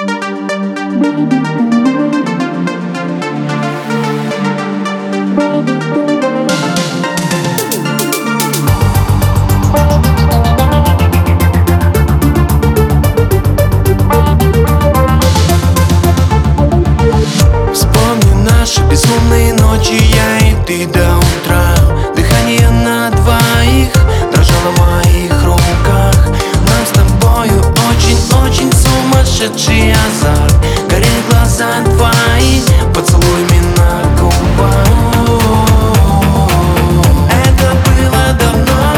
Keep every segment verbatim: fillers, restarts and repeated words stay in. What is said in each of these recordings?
Безумные ночи, я и ты до утра. Дыхание на двоих дрожало в моих руках. Нам с тобою очень-очень сумасшедший азарт. Горели глаза твои поцелуями на губах. Это было давно,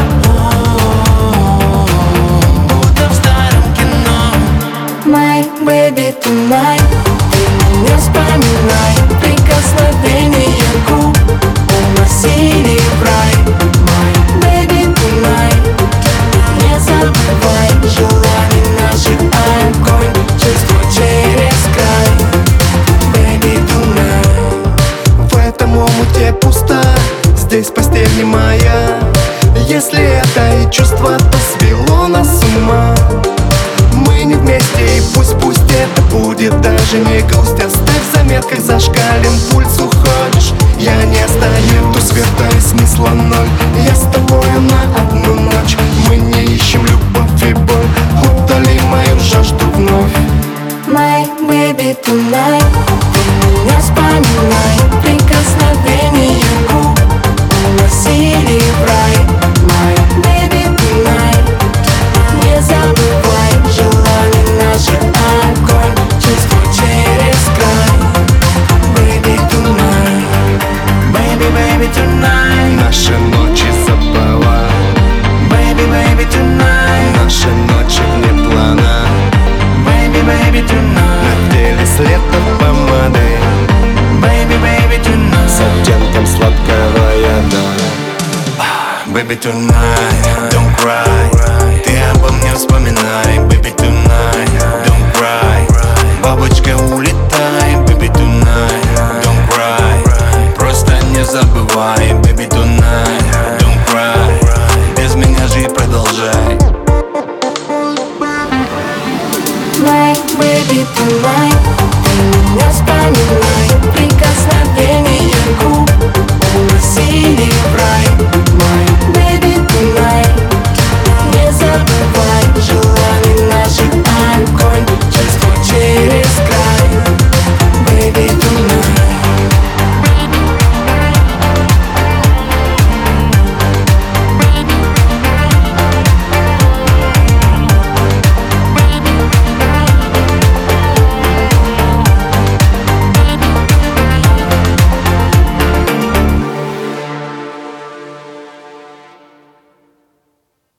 будто в старом кино. My baby tonight, ты меня вспоминай. Прикосновение губ уносили в рай. My baby tonight, не забывай. Желаний наших огонь, чувства через край. Baby tonight. В этом омуте пусто, здесь постель не моя. Если это и чувство, то свело нас с ума. Мы не вместе, и пусть, пусть это будет даже не грусть. Оставь в заметках, зашкален пульс, уходишь, я не остаюсь. То света и смысла ноль, я с тобою на одну ночь. Мы не ищем любовь и боль, утоли мою жажду вновь. My baby tonight, ты меня вспоминай. Прикосновение губ уносили в рай. My baby tonight, не забывай. Желаний наших огонь, чувства через край. Baby tonight, Baby, baby tonight. Наши ночи забыла. Baby, baby tonight. Наши ночи вне плана. Baby, baby tonight. На теле след от помады. Baby, baby tonight. С оттенком сладкого яда. Baby tonight, don't cry. Ты обо мне вспоминай. Baby tonight, don't cry. Бабочка, улетай. Baby tonight, don't cry. Просто не забывай. Baby tonight, don't cry. Без меня жить продолжай. My baby tonight, ты меня вспоминай. Прикосновение губ уносили в рай.